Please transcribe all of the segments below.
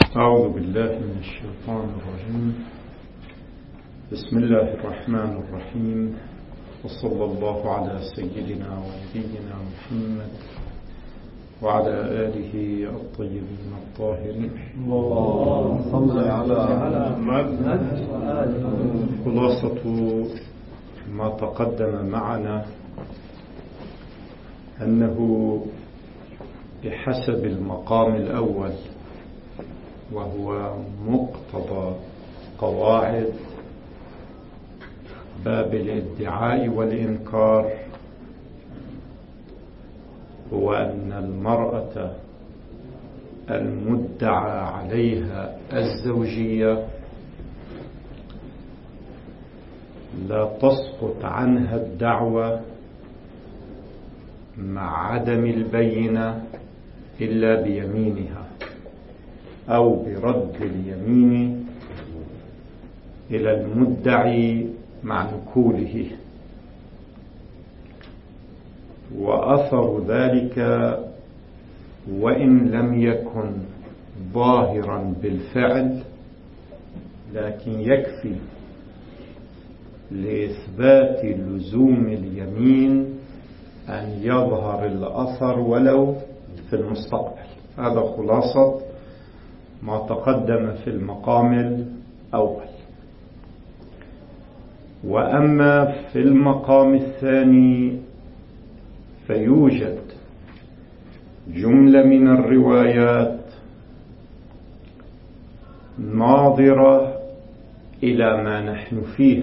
أعوذ بالله من الشيطان الرجيم. بسم الله الرحمن الرحيم، وصلى الله على سيدنا ونبينا محمد وعلى آله الطيبين الطاهرين. اللهم صل على محمد. خلاصة ما تقدم معنا أنه بحسب المقام الأول، وهو مقتضى قواعد باب الادعاء والإنكار، هو أن المرأة المدعى عليها الزوجية لا تسقط عنها الدعوة مع عدم البينة إلا بيمينها أو برد اليمين إلى المدعي مع نكوله. وأثر ذلك وإن لم يكن ظاهرا بالفعل، لكن يكفي لإثبات لزوم اليمين أن يظهر الأثر ولو في المستقبل. هذا خلاصة ما تقدم في المقام الأول. وأما في المقام الثاني فيوجد جملة من الروايات ناظرة إلى ما نحن فيه،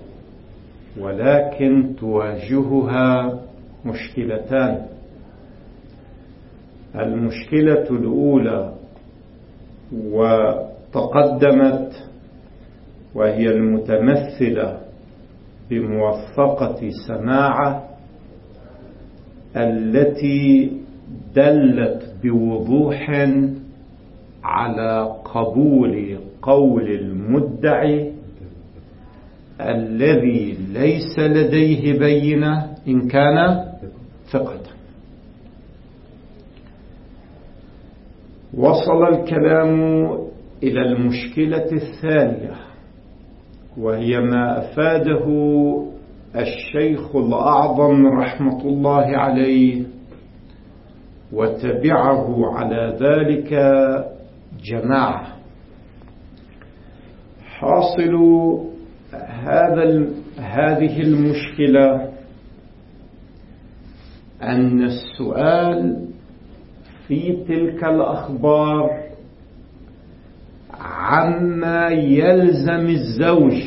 ولكن تواجهها مشكلتان. المشكلة الأولى وتقدمت، وهي المتمثلة بموثقة سماعة التي دلت بوضوح على قبول قول المدعي الذي ليس لديه بينة إن كان ثقة. وصل الكلام إلى المشكلة الثانية، وهي ما أفاده الشيخ الأعظم رحمة الله عليه، وتبعه على ذلك جماعة. حاصل هذه المشكلة أن السؤال في تلك الأخبار عما يلزم الزوج،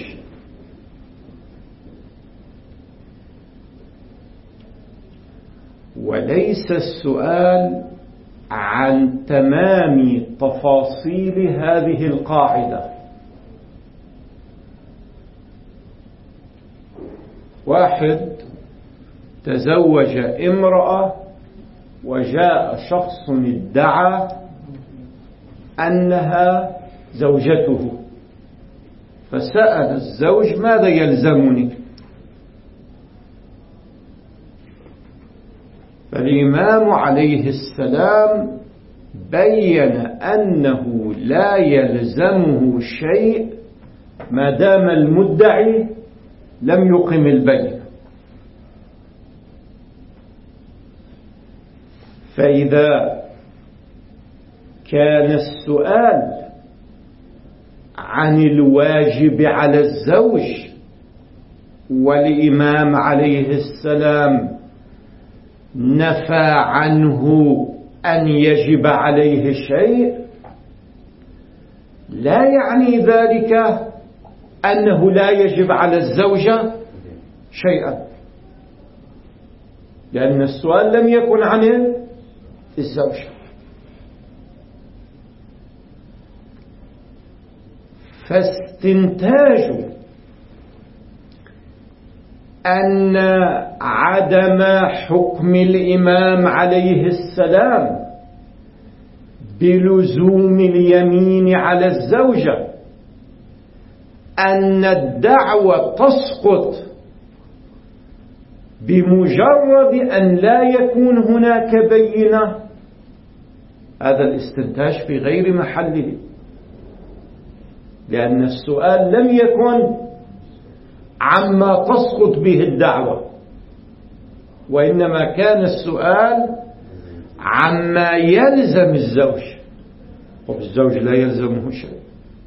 وليس السؤال عن تمام تفاصيل هذه القاعدة. واحد تزوج امرأة وجاء شخص ادعى أنها زوجته، فسأل الزوج: ماذا يلزمني؟ فالإمام عليه السلام بين أنه لا يلزمه شيء ما دام المدعي لم يقم البينة. فإذا كان السؤال عن الواجب على الزوج والإمام عليه السلام نفى عنه أن يجب عليه شيء، لا يعني ذلك أنه لا يجب على الزوجة شيئا، لأن السؤال لم يكن عن الزوجة. فاستنتاج أن عدم حكم الإمام عليه السلام بلزوم اليمين على الزوجة أن الدعوة تسقط بمجرد أن لا يكون هناك بينة، هذا الاستنتاج في غير محله، لأن السؤال لم يكن عما تسقط به الدعوة، وإنما كان السؤال عما يلزم الزوج، والزوج لا يلزمه شيء.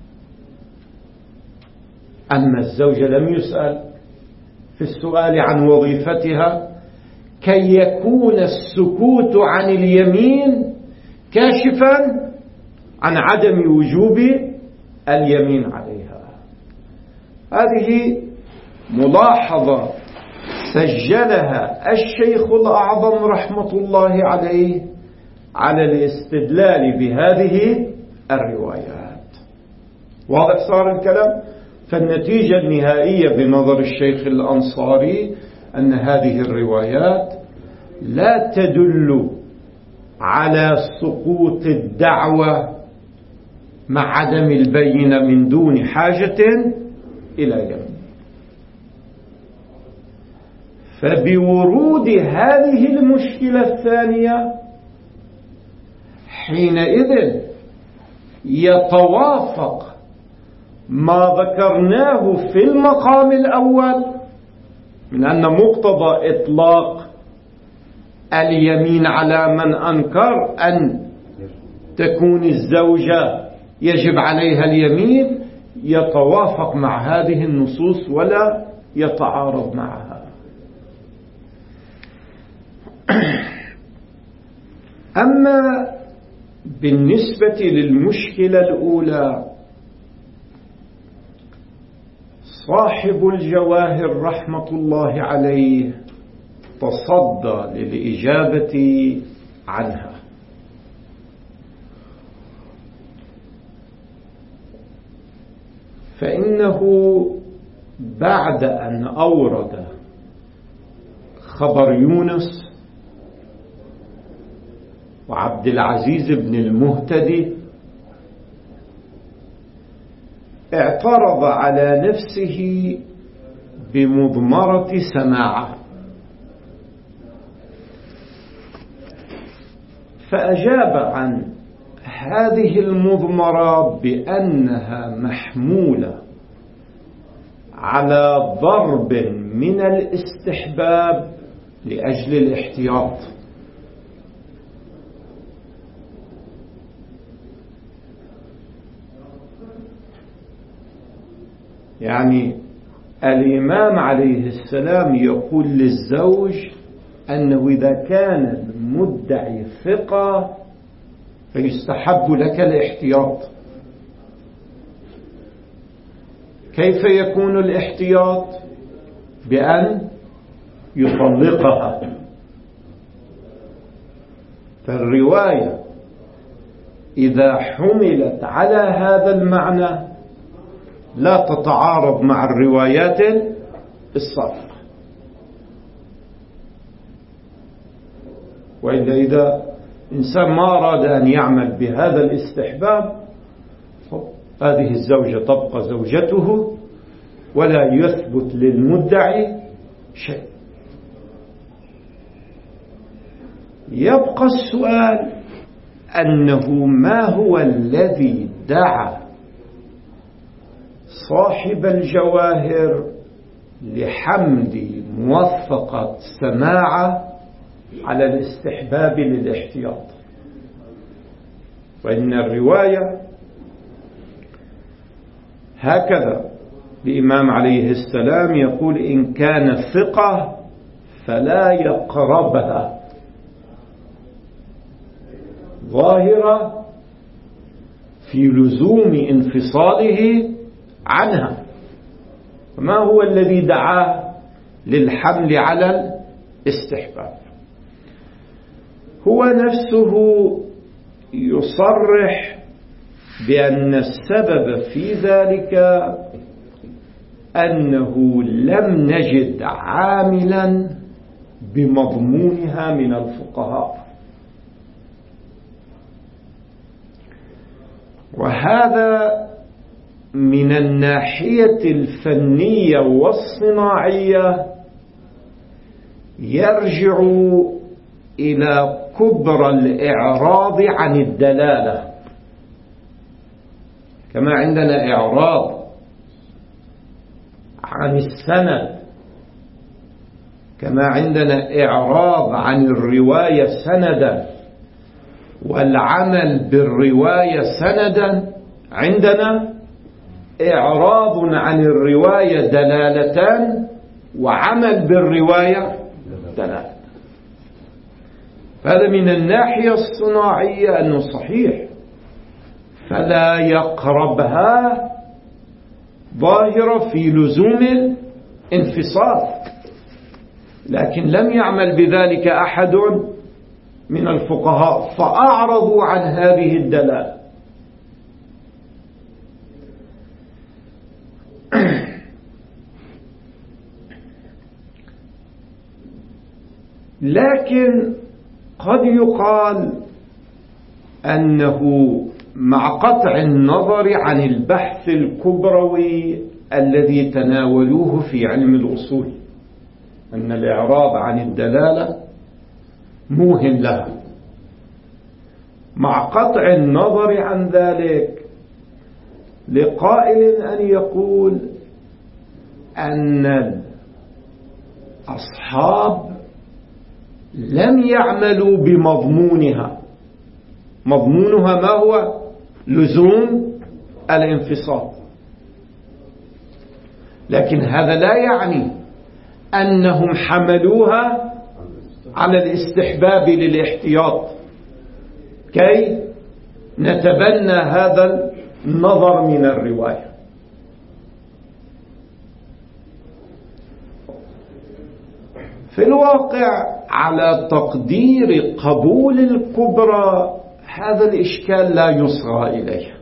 أما الزوجة لم يسأل في السؤال عن وظيفتها كي يكون السكوت عن اليمين كاشفا عن عدم وجوب اليمين عليها. هذه ملاحظة سجلها الشيخ الأعظم رحمة الله عليه على الاستدلال بهذه الروايات. واضح صار الكلام؟ فالنتيجة النهائية بنظر الشيخ الأنصاري أن هذه الروايات لا تدل على سقوط الدعوة مع عدم البينة من دون حاجة إلى يمين. فبورود هذه المشكلة الثانية حينئذ يتوافق ما ذكرناه في المقام الأول من أن مقتضى إطلاق اليمين على من أنكر أن تكون الزوجة يجب عليها اليمين، يتوافق مع هذه النصوص ولا يتعارض معها. أما بالنسبة للمشكلة الأولى، صاحب الجواهر رحمة الله عليه تصدى للإجابة عنها، فإنه بعد أن أورد خبر يونس وعبد العزيز بن المهتدي اعترض على نفسه بمضمرة سماعه، فأجاب عن هذه المضمرة بأنها محمولة على ضرب من الاستحباب لأجل الاحتياط. يعني الإمام عليه السلام يقول للزوج أنه إذا كان المدعي ثقة فيستحب لك الاحتياط. كيف يكون الاحتياط؟ بأن يطلقها. فالرواية إذا حملت على هذا المعنى لا تتعارض مع الروايات السابقة. وإلا إذا إنسان ما أراد أن يعمل بهذا الاستحباب هذه الزوجة تبقى زوجته ولا يثبت للمدعي شيء. يبقى السؤال أنه ما هو الذي دعا صاحب الجواهر لحمل موثقة سماعة على الاستحباب للاحتياط؟ وإن الرواية هكذا الإمام عليه السلام يقول إن كان ثقة فلا يقربها، ظاهرة في لزوم انفصاله عنها. فما هو الذي دعاه للحمل على الاستحباب؟ هو نفسه يصرح بأن السبب في ذلك أنه لم نجد عاملا بمضمونها من الفقهاء، وهذا من الناحية الفنية والصناعية يرجع إلى كبر الإعراض عن الدلالة. كما عندنا إعراض عن السند، كما عندنا إعراض عن الرواية سندا والعمل بالرواية سندا، عندنا إعراض عن الرواية دلالتان وعمل بالرواية دلالة. هذا من الناحية الصناعية أنه صحيح، فلا يقربها ظاهرة في لزوم الانفصال، لكن لم يعمل بذلك أحد من الفقهاء فأعرضوا عن هذه الدلالة. لكن قد يقال أنه مع قطع النظر عن البحث الكبروي الذي تناولوه في علم الأصول أن الإعراض عن الدلالة موهن لها، مع قطع النظر عن ذلك لقائل أن يقول أن الأصحاب لم يعملوا بمضمونها. مضمونها ما هو؟ لزوم الانفصال، لكن هذا لا يعني أنهم حملوها على الاستحباب للاحتياط كي نتبنى هذا النظر من الرواية. في الواقع على تقدير قبول الكبرى هذا الإشكال لا يصغى إليه،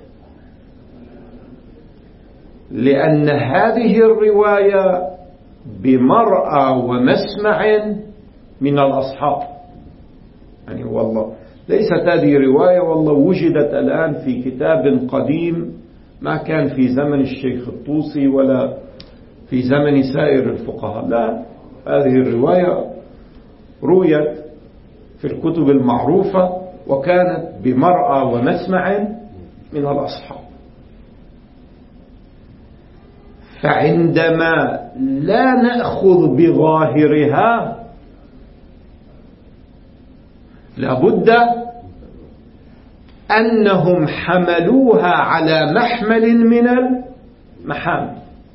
لأن هذه الرواية بمرأى ومسمع من الأصحاب. يعني والله ليست هذه رواية والله وجدت الآن في كتاب قديم ما كان في زمن الشيخ الطوسي ولا في زمن سائر الفقهاء، لا، هذه الرواية رويت في الكتب المعروفة وكانت بمرأى ومسمع من الأصحاب. فعندما لا نأخذ بظاهرها لابد أنهم حملوها على محمل من المحامل،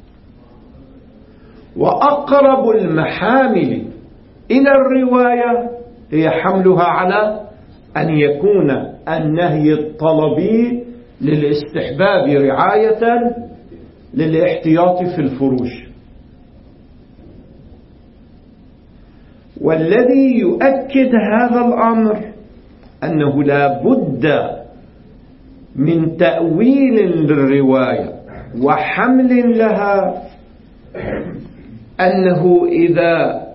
وأقرب المحامل إلى الرواية هي حملها على أن يكون النهي الطلبي للاستحباب رعاية للاحتياط في الفروج. والذي يؤكد هذا الأمر أنه لا بد من تأويل للرواية وحمل لها، أنه إذا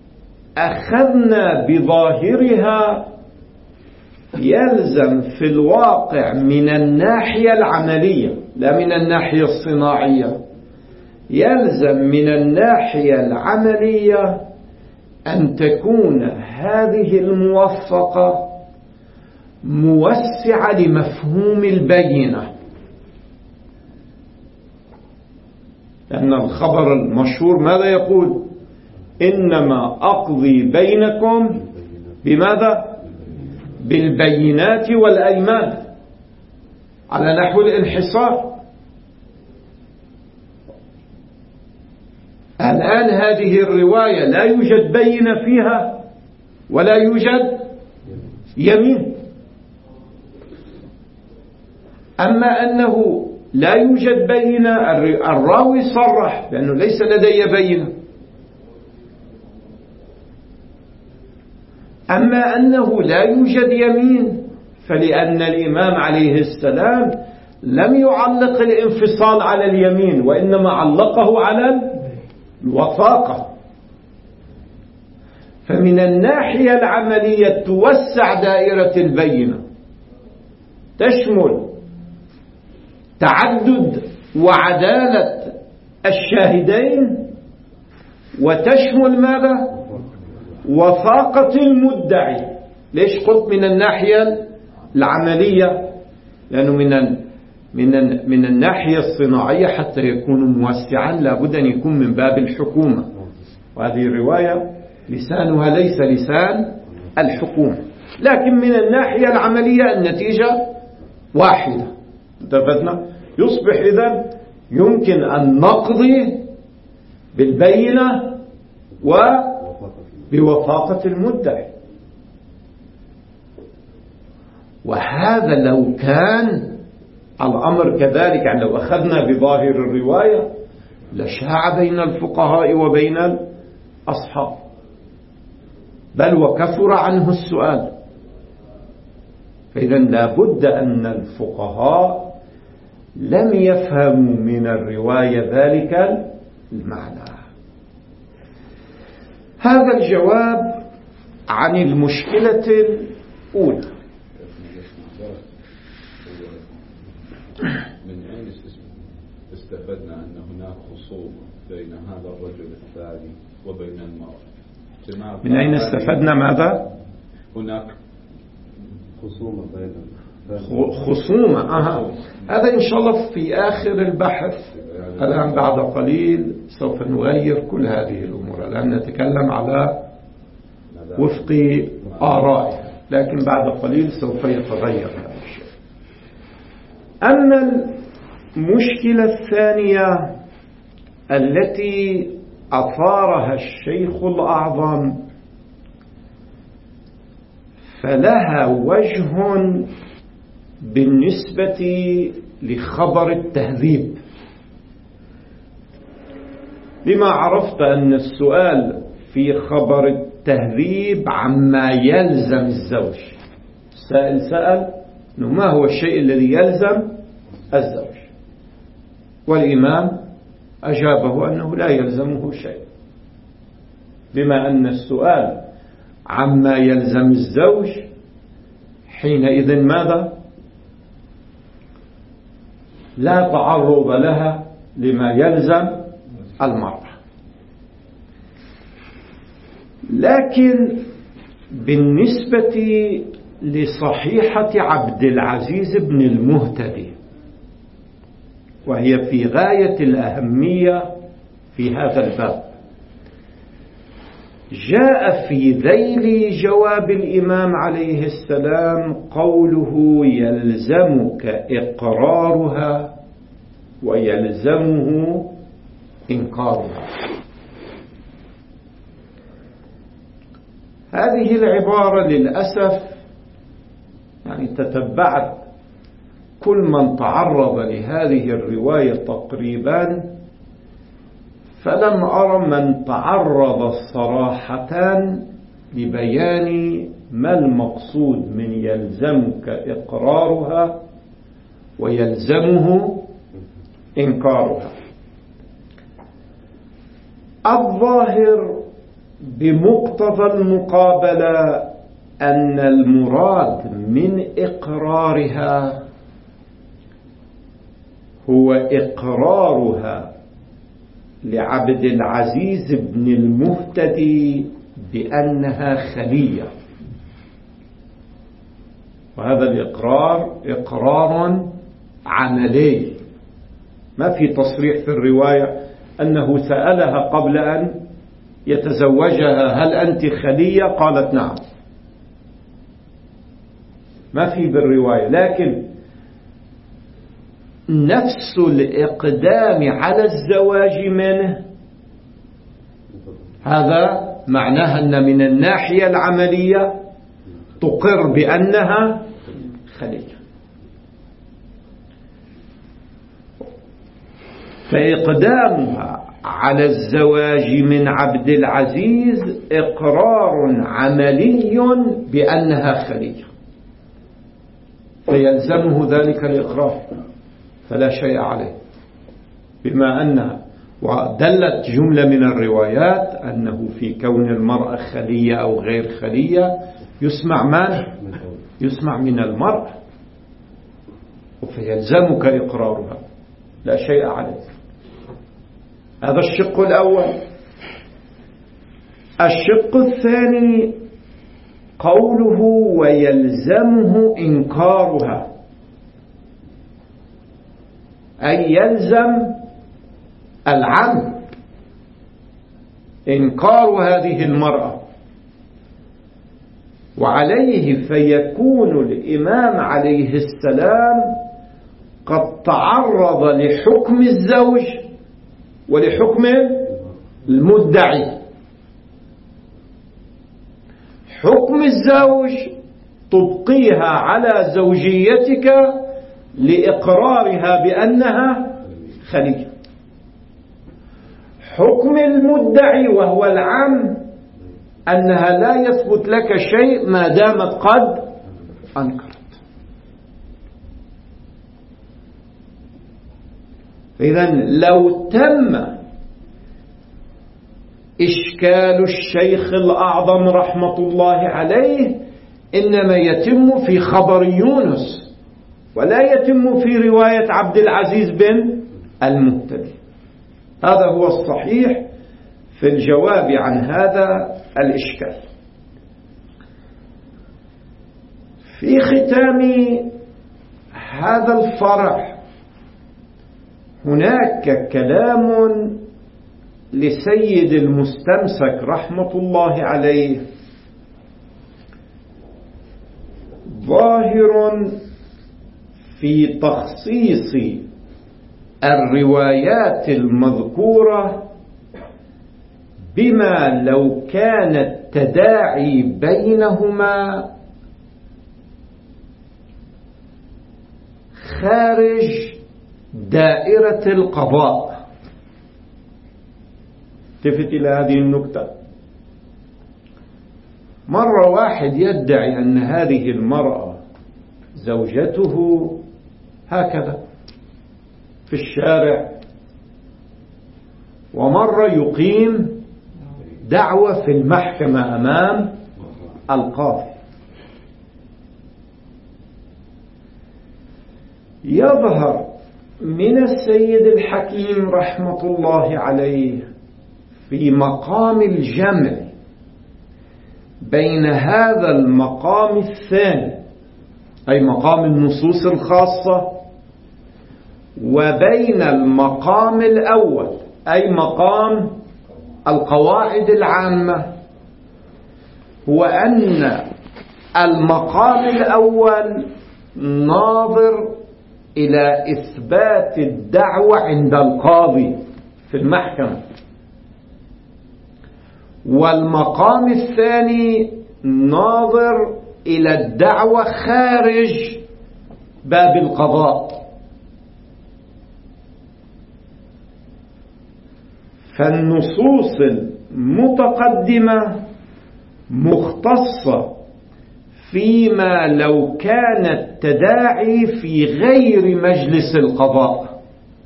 أخذنا بظاهرها يلزم في الواقع من الناحية العملية لا من الناحية الصناعية، يلزم من الناحية العملية أن تكون هذه الموثقة موسعة لمفهوم البينة، لأن الخبر المشهور ماذا يقول؟ إنما أقضي بينكم بماذا؟ بالبينات والأيمان، على نحو الانحصار. الآن هذه الرواية لا يوجد بينة فيها ولا يوجد يمين، أما أنه لا يوجد بينة الراوي صرح بأنه ليس لدي بينة، أما أنه لا يوجد يمين فلأن الإمام عليه السلام لم يعلق الانفصال على اليمين وإنما علقه على الوثاقة. فمن الناحية العملية توسع دائرة البينة، تشمل تعدد وعدالة الشاهدين، وتشمل ماذا؟ وثاقة المدعي. ليش قلت من الناحية العملية؟ لأنه من من الناحية الصناعية حتى يكون موسعا لابد أن يكون من باب الحكومة، وهذه الرواية لسانها ليس لسان الحكومة، لكن من الناحية العملية النتيجة واحدة. اتفقنا؟ يصبح إذن يمكن أن نقضي بالبينة وبوفاقة المدعي. وهذا لو كان الأمر كذلك، يعني لو أخذنا بظاهر الرواية لشاع بين الفقهاء وبين الأصحاب، بل وكثر عنه السؤال. فإذا لابد أن الفقهاء لم يفهموا من الرواية ذلك المعنى. هذا الجواب عن المشكلة الأولى. من أين استفدنا أن هناك خصومة بين هذا الرجل الثاني وبين المرأة؟ من أين استفدنا ماذا؟ هناك خصومة بين خصومة. هذا إن شاء الله في آخر البحث. الآن بعد قليل سوف نغير كل هذه الأمور. الآن نتكلم على وفق آرائه، لكن بعد قليل سوف يتغير هذا الشيء. أما المشكلة الثانية التي أثارها الشيخ الأعظم فلها وجه بالنسبة لخبر التهذيب. بما عرفت أن السؤال في خبر التهذيب عما يلزم الزوج، السائل سأل إنه ما هو الشيء الذي يلزم الزوج، والإمام أجابه أنه لا يلزمه شيء، بما أن السؤال عما يلزم الزوج حينئذ ماذا؟ لا تعرض لها لما يلزم المرأة. لكن بالنسبة لصحيحة عبد العزيز بن المهتدي، وهي في غاية الأهمية في هذا الباب، جاء في ذيل جواب الإمام عليه السلام قوله يلزمك إقرارها ويلزمه إنكارها. هذه العبارة للأسف يعني تتبعت كل من تعرض لهذه الرواية تقريبا، فلم أرى من تعرض صراحة لبيان ما المقصود من يلزمك إقرارها ويلزمه إنكارها. الظاهر بمقتضى المقابلة أن المراد من إقرارها هو إقرارها لعبد العزيز بن المهتدي بأنها خلية، وهذا الإقرار إقرار عملي، ما في تصريح في الرواية أنه سألها قبل أن يتزوجها هل أنت خلية؟ قالت نعم، ما في بالرواية. لكن نفس الإقدام على الزواج منه هذا معناها أن من الناحية العملية تقر بأنها خلية. فإقدامها على الزواج من عبد العزيز إقرار عملي بأنها خلية، فيلزمه ذلك الإقرار، فلا شيء عليه، بما أنها ودلت جملة من الروايات أنه في كون المرأة خلية أو غير خلية يسمع من؟ يسمع من المرأة، فيلزمك إقرارها لا شيء عليه. هذا الشق الأول. الشق الثاني قوله ويلزمه إنكارها. أي يلزم العم إنكار هذه المرأة، وعليه فيكون الإمام عليه السلام قد تعرض لحكم الزوج ولحكم المدعي. حكم الزوج تبقيها على زوجيتك لإقرارها بأنها خلية. حكم المدعي وهو العم أنها لا يثبت لك شيء ما دامت قد أنكرت. إذن لو تم إشكال الشيخ الأعظم رحمة الله عليه إنما يتم في خبر يونس ولا يتم في رواية عبد العزيز بن المهتدي. هذا هو الصحيح في الجواب عن هذا الإشكال. في ختام هذا الفرع هناك كلام لسيد المستمسك رحمة الله عليه ظاهر في تخصيص الروايات المذكورة بما لو كان التداعي بينهما خارج دائرة القضاء. التفت إلى هذه النكتة. مرة واحد يدعي أن هذه المرأة زوجته هكذا في الشارع، ومرة يقيم دعوة في المحكمة أمام القاضي. يظهر من السيد الحكيم رحمة الله عليه في مقام الجمع بين هذا المقام الثاني أي مقام النصوص الخاصة وبين المقام الأول أي مقام القواعد العامة، هو أن المقام الأول ناظر إلى إثبات الدعوة عند القاضي في المحكمة، والمقام الثاني ناظر إلى الدعوة خارج باب القضاء. فالنصوص المتقدمة مختصة فيما لو كان التداعي في غير مجلس القضاء،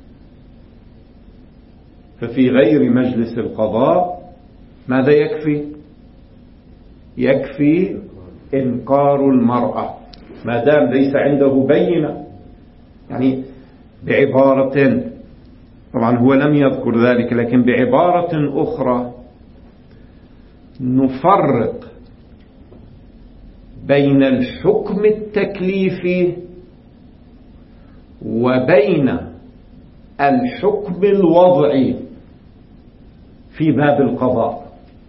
ففي غير مجلس القضاء ماذا يكفي؟ يكفي إنكار المرأة ما دام ليس عنده بينة. يعني بعبارة، طبعا هو لم يذكر ذلك، لكن بعبارة أخرى نفرق بين الحكم التكليفي وبين الحكم الوضعي في باب القضاء.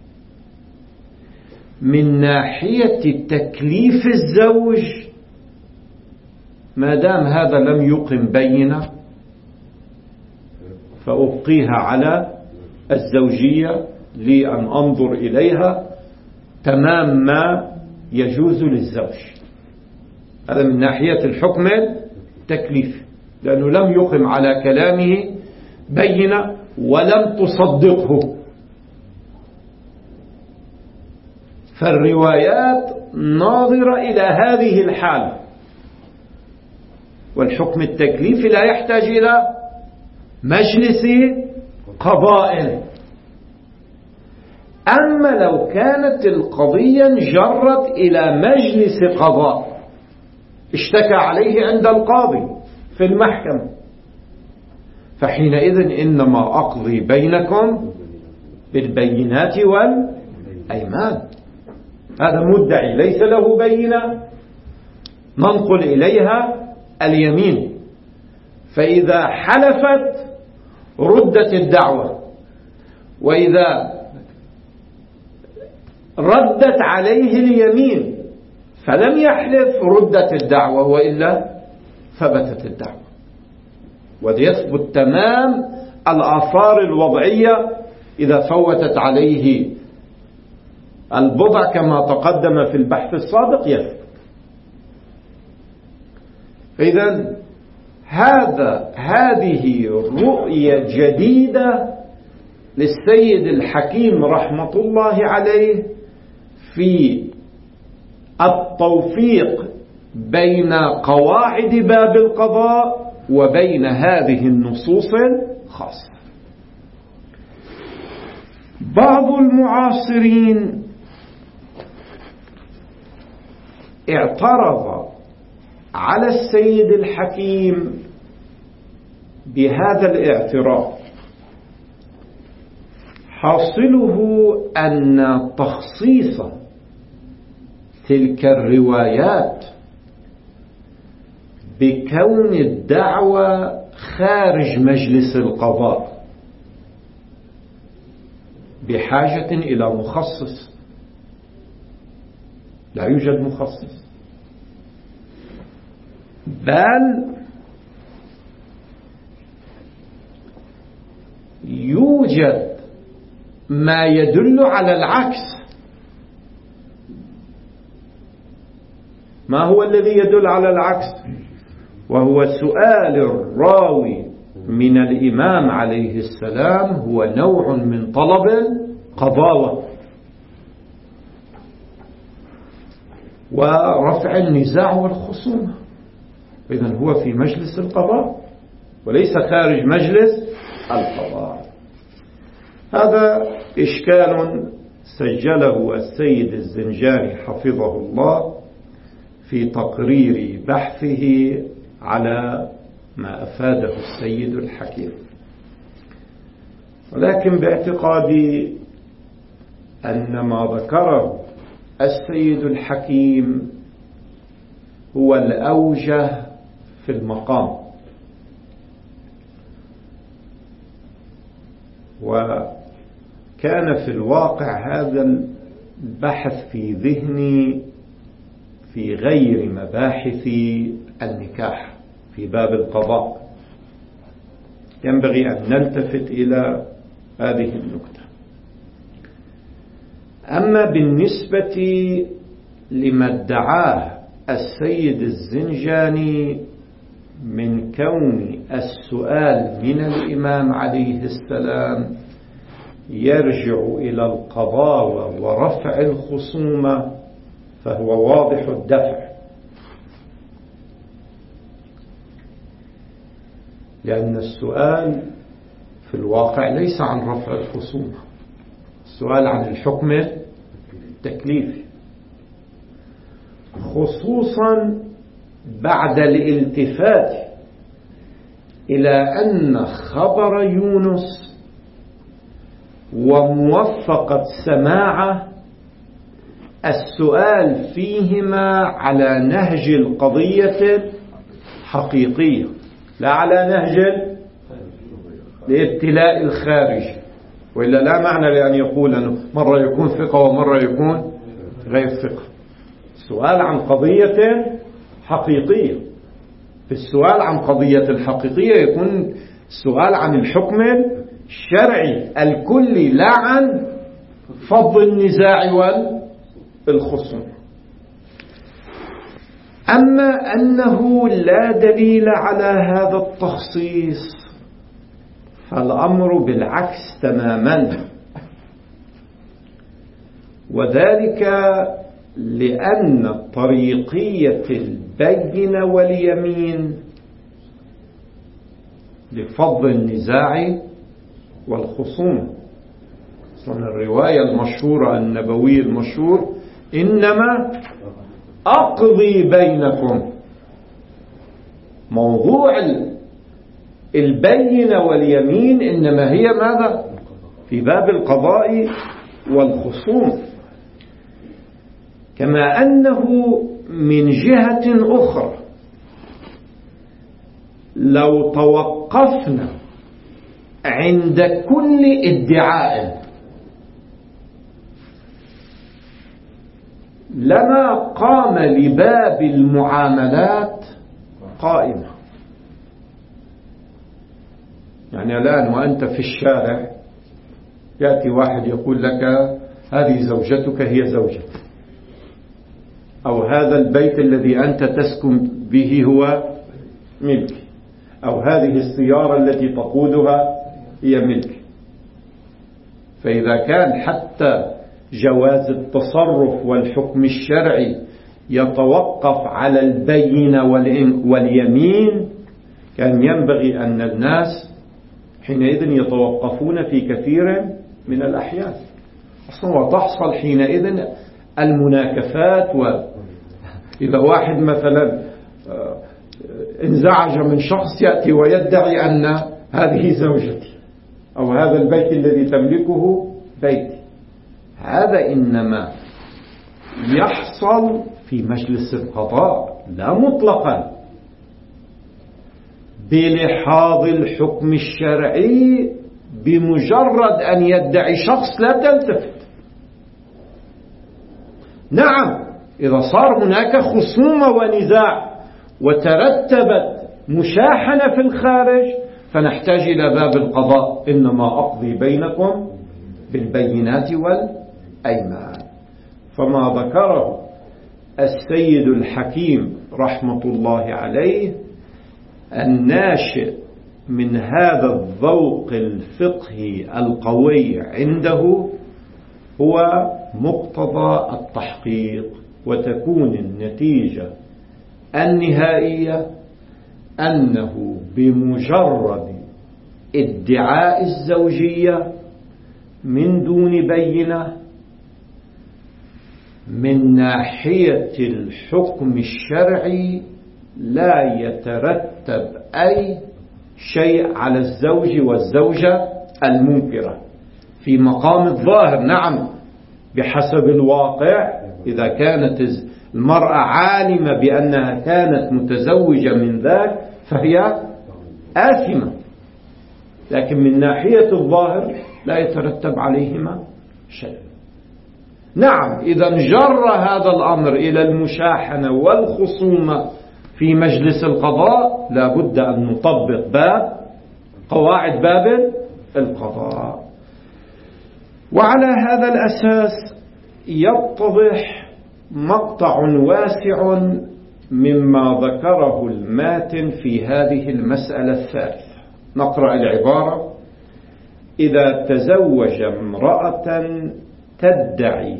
من ناحية تكليف الزوج ما دام هذا لم يقم بينة فأبقيها على الزوجية لأن أنظر إليها تمام ما يجوز للزوج. هذا من ناحية الحكم التكليفي، لأنه لم يقم على كلامه بينة ولم تصدقه. فالروايات ناظرة إلى هذه الحالة، والحكم التكليفي لا يحتاج إلى مجلس قضاء. أما لو كانت القضية جرت إلى مجلس قضاء اشتكى عليه عند القاضي في المحكمة، فحينئذ إنما أقضي بينكم بالبينات والأيمان. هذا مدعي ليس له بينة، ننقل إليها اليمين. فإذا حلفت ردت الدعوة، وإذا ردت عليه اليمين فلم يحلف ردت الدعوة، وإلا ثبتت الدعوة. ويثبت تمام الآثار الوضعية إذا فوتت عليه البضع كما تقدم في البحث السابق يثبت. إذن هذه رؤية جديدة للسيد الحكيم رحمة الله عليه في التوفيق بين قواعد باب القضاء وبين هذه النصوص الخاصة. بعض المعاصرين اعترض على السيد الحكيم بهذا الاعتراض، حاصله أن تخصيص تلك الروايات بكون الدعوة خارج مجلس القضاء بحاجة إلى مخصص. لا يوجد مخصص، بل يوجد ما يدل على العكس. ما هو الذي يدل على العكس؟ وهو سؤال الراوي من الإمام عليه السلام هو نوع من طلب القضاوة ورفع النزاع والخصومة. إذن هو في مجلس القضاء وليس خارج مجلس القضاء. هذا إشكال سجله السيد الزنجاني حفظه الله في تقرير بحثه على ما أفاده السيد الحكيم، ولكن باعتقادي أن ما ذكره السيد الحكيم هو الأوجه في المقام، وكان في الواقع هذا البحث في ذهني في غير مباحث النكاح في باب القضاء. ينبغي أن نلتفت إلى هذه النكتة. أما بالنسبة لما ادعاه السيد الزنجاني من كون السؤال من الإمام عليه السلام يرجع إلى القضاوة ورفع الخصومة، فهو واضح الدفع، لأن السؤال في الواقع ليس عن رفع الخصومة، السؤال عن الحكم التكليفي، خصوصا بعد الالتفات إلى أن خبر يونس وموثقة سماعه السؤال فيهما على نهج القضية الحقيقية لا على نهج الابتلاء الخارجي. وإلا لا معنى لأن يقول أنه مرة يكون ثقة ومرة يكون غير ثقة. السؤال عن قضية حقيقية، في السؤال عن قضية الحقيقية يكون السؤال عن الحكم الشرعي الكلي لا عن فض النزاع والخصوم. أما أنه لا دليل على هذا التخصيص فالأمر بالعكس تماما، وذلك لأن طريقية البين واليمين لفض النزاع والخصوم. أصلا الرواية المشهورة النبوية المشهور إنما أقضي بينكم، موضوع البين واليمين إنما هي ماذا؟ في باب القضاء والخصوم. كما أنه من جهة أخرى لو توقفنا عند كل ادعاء لما قام لباب المعاملات قائمة. يعني الآن وأنت في الشارع يأتي واحد يقول لك هذه زوجتك هي زوجتي، أو هذا البيت الذي أنت تسكن به هو ملكي، أو هذه السيارة التي تقودها هي ملكي. فإذا كان حتى جواز التصرف والحكم الشرعي يتوقف على البينة واليمين، كان ينبغي أن الناس حينئذ يتوقفون في كثير من الأحيان أصلا، وتحصل حينئذ المناكفات. وإذا واحد مثلا انزعج من شخص يأتي ويدعي أن هذه زوجتي أو هذا البيت الذي تملكه بيتي، هذا إنما يحصل في مجلس القضاء لا مطلقا بلحاظ الحكم الشرعي. بمجرد أن يدعي شخص لا تلتفت. نعم إذا صار هناك خصومة ونزاع وترتبت مشاحنة في الخارج فنحتاج إلى باب القضاء، إنما أقضي بينكم بالبينات والأيمان. فما ذكره السيد الحكيم رحمة الله عليه الناشئ من هذا الذوق الفقهي القوي عنده هو مقتضى التحقيق، وتكون النتيجة النهائية أنه بمجرد ادعاء الزوجية من دون بينة من ناحية الحكم الشرعي لا يترتب أي شيء على الزوج والزوجة المنكرة في مقام الظاهر. نعم بحسب الواقع إذا كانت المرأة عالمة بأنها كانت متزوجة من ذاك فهي آثمة، لكن من ناحية الظاهر لا يترتب عليهما شيء. نعم إذا انجر هذا الأمر إلى المشاحنة والخصومة في مجلس القضاء لا بد أن نطبق قواعد باب القضاء. وعلى هذا الأساس يتضح مقطع واسع مما ذكره الماتن في هذه المسألة الثالثة. نقرأ العبارة: إذا تزوج امرأة تدعي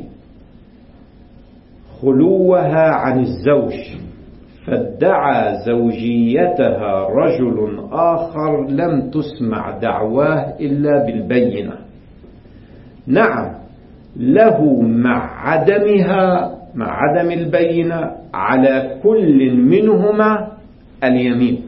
خلوها عن الزوج فادعى زوجيتها رجل آخر لم تسمع دعواه إلا بالبينة. نعم له مع عدم البينة على كل منهما اليمين.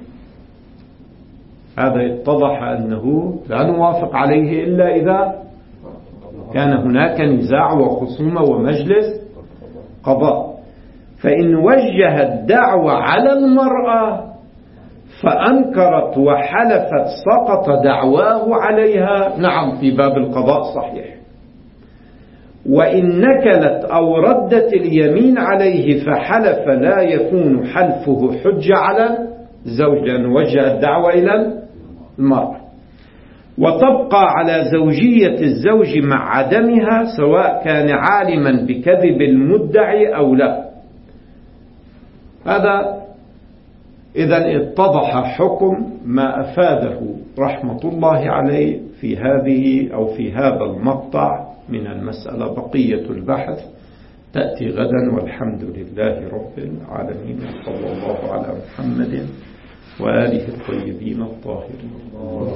هذا اتضح أنه لا نوافق عليه إلا إذا كان هناك نزاع وخصومة ومجلس قضاء. فإن وجه الدعوة على المرأة فأنكرت وحلفت سقط دعواه عليها، نعم في باب القضاء صحيح. وإن نكلت أو ردت اليمين عليه فحلف لا يكون حلفه حجة على الزوج لأنه وجه الدعوة إلى المرأة، وتبقى على زوجية الزوج مع عدمها سواء كان عالما بكذب المدعي أو لا. هذا إذن اتضح حكم ما أفاده رحمة الله عليه في هذه أو في هذا المقطع من المسألة. بقية البحث تأتي غدا، والحمد لله رب العالمين. صلى الله على محمد وآله الطيبين الطاهرين.